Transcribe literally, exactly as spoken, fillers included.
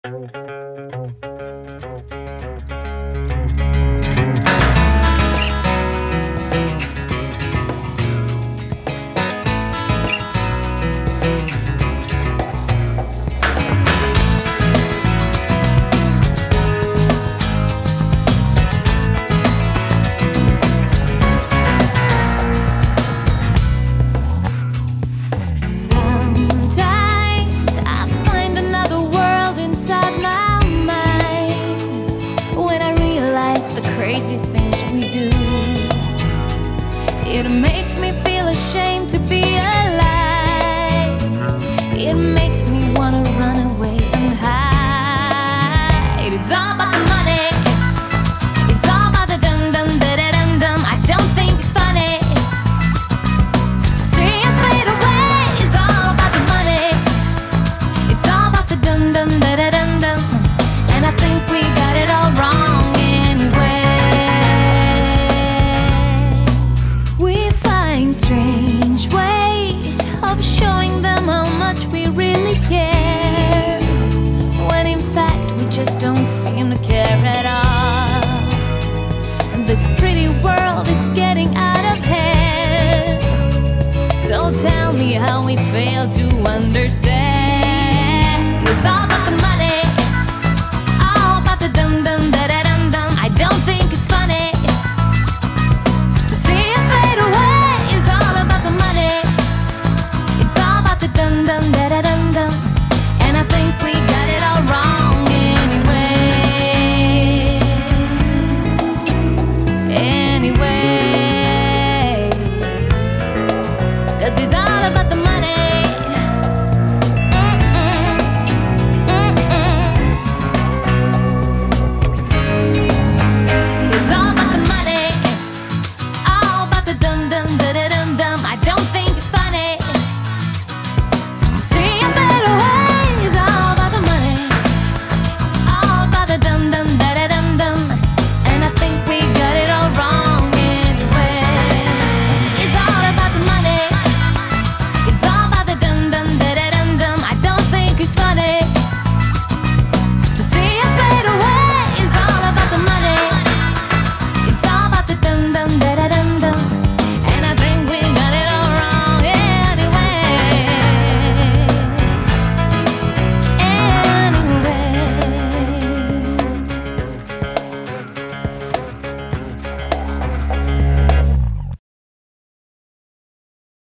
Crazy things we do. It makes me feel ashamed to be alive. It makes me wanna run away and hide. It's all about the money. It's all about the dum dum da da dum dum. I don't think it's funny to see us fade away. It's all about the money. It's all about the dum dum da da dum dum. And I think we got it all wrong anyway. Strange ways of showing them how much we really care, when in fact we just don't seem to care at all. And this pretty world is getting out of hand. So tell me how we fail to understand. It's all